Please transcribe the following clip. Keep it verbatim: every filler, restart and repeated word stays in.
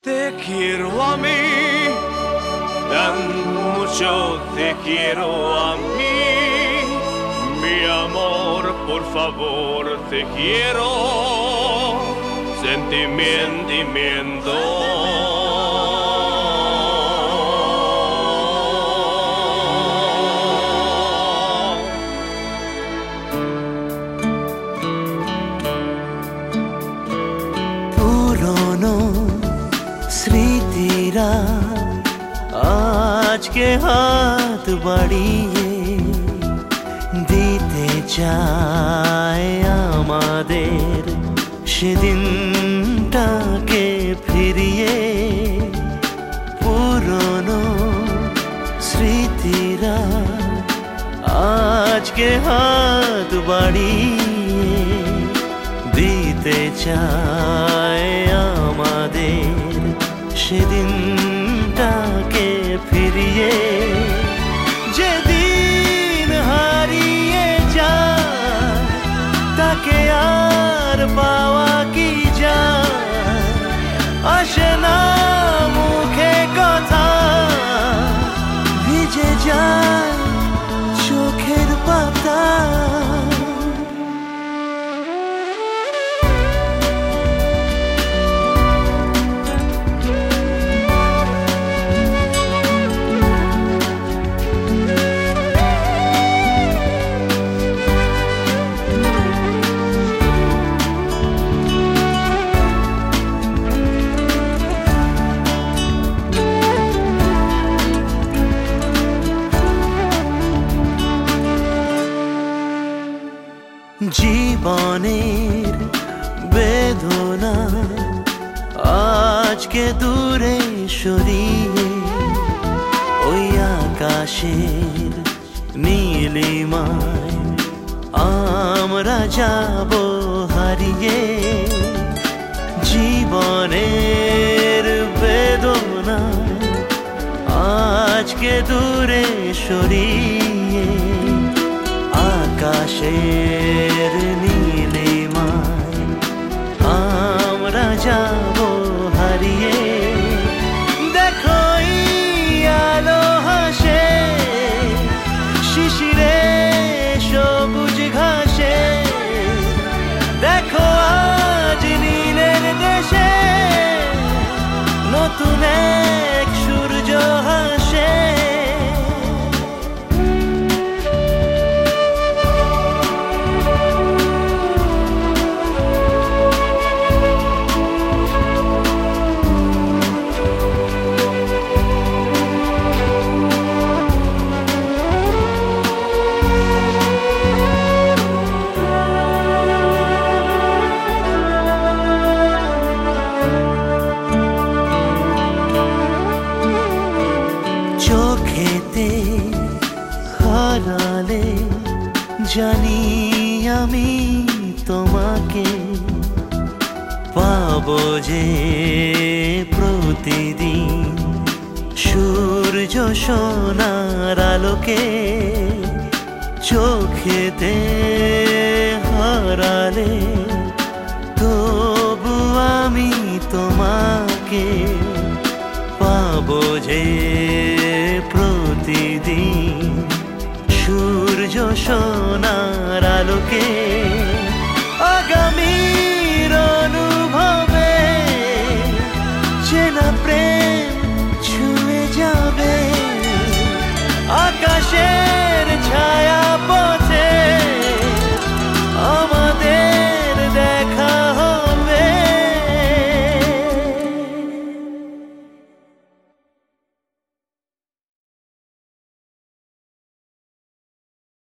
Te quiero a mí, tan mucho te quiero a mí, mi amor, por favor, te quiero, sentimiento. স্মৃতিরা আজকে হাত বাড়িয়ে দিতে চায় আমাদের সেদিনটাকে ফিরিয়ে। পুরনো স্মৃতিরা আজকে হাত বাড়িয়ে দিতে চায় আমাদের সেদিনটাকে ফিরিয়ে। যেদিন হারিয়ে যায় তাকে আর পাওয়া কি যায়, আসে না মুখে কথা, ভিজে যায় চোখের পাতা। জীবনের বেদনা আজকে দূরে সরিয়ে ওই আকাশের নীলিমায় আমরা যাব হারিয়ে। জীবনের বেদনা আজকে দূরে সরিয়ে আকাশের নীলিমায় আমরা যাব হারিয়ে। দেখো আলো হাসে শিশিরে সবুজ ঘাসে, দেখো আজ নীলের দেশে নতুন এক সূর্য হাসে। চোখেতে হারালে জানি আমি তোমাকে পাবো যে প্রতিদিন সূর্য সোনার আলোকে। চোখেতে হারালে তবু আমি তোমাকে পাবো যে প্রতিদিন সূর্য সোনার আলোকে। আগামীর অনুভবে চেনা